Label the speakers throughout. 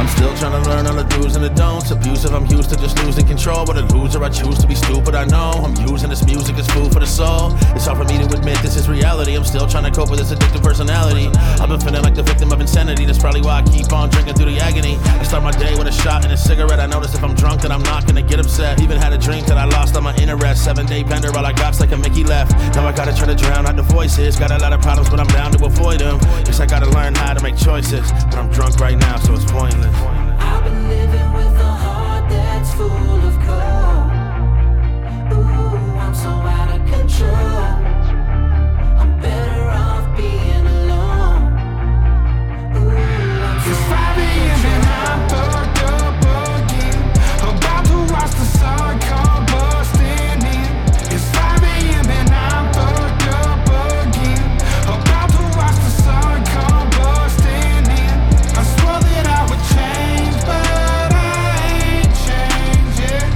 Speaker 1: I'm still trying to learn all the do's and the don'ts. Abusive, I'm used to just losing control. But a loser, I choose to be stupid, I know. I'm using this music as food for the soul. It's hard for me to admit this is reality. I'm still trying to cope with this addictive personality. I've been feeling like the victim of insanity. That's probably why I keep on drinking through the agony. I start my day with a shot and a cigarette. I notice if I'm drunk that I'm not gonna get upset. Even had a dream that I lost all my interest. 7-day bender, all I got's like a Mickey left. Now I gotta try to drown out the voices. Got a lot of problems, but I'm down to avoid them. Guess I gotta learn how to make choices. But I'm drunk right now, so it's pointless.
Speaker 2: I've been living with a heart that's full of cold. Ooh, I'm so out of control. I'm better off being alone. Ooh, I'm so
Speaker 3: It's 5 a.m. and I'm fucked up again. About to watch the sun come busting in. It's 5 a.m. and I'm fucked up again. About to watch the sun come busting in. I swore that I would change, but I ain't changing.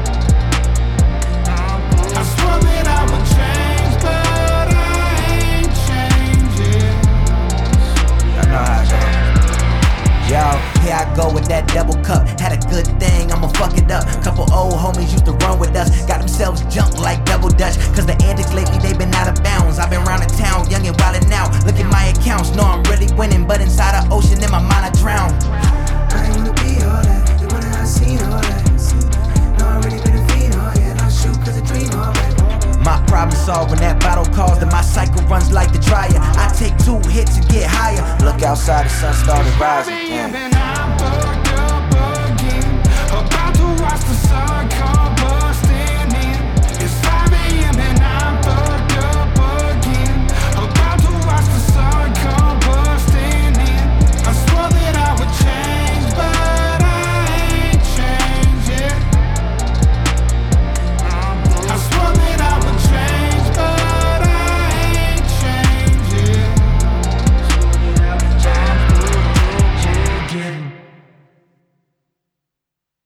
Speaker 3: I swore that I would change, but I ain't changing.
Speaker 4: I know how it goes. Yo, here I go with that double cup. Had a good thing, I'ma fuck it up. Couple old homies used to run with us. Got themselves jumped like double dutch. Cause the antics lately, they been out of bounds. I've been round the town, young and wildin' out. Look at my accounts, know I'm really winning. But inside the ocean, in my mind I drown.
Speaker 5: I ain't wanna be all that, the one that I seen all that. No, I really been a fiend, oh yeah, and I shoot cause I dream all that.
Speaker 4: My problem solved when that bottle calls. Then my cycle runs like the dryer. I take 2 hits and get higher. Look outside, the sun started rising.
Speaker 3: And I'm fucked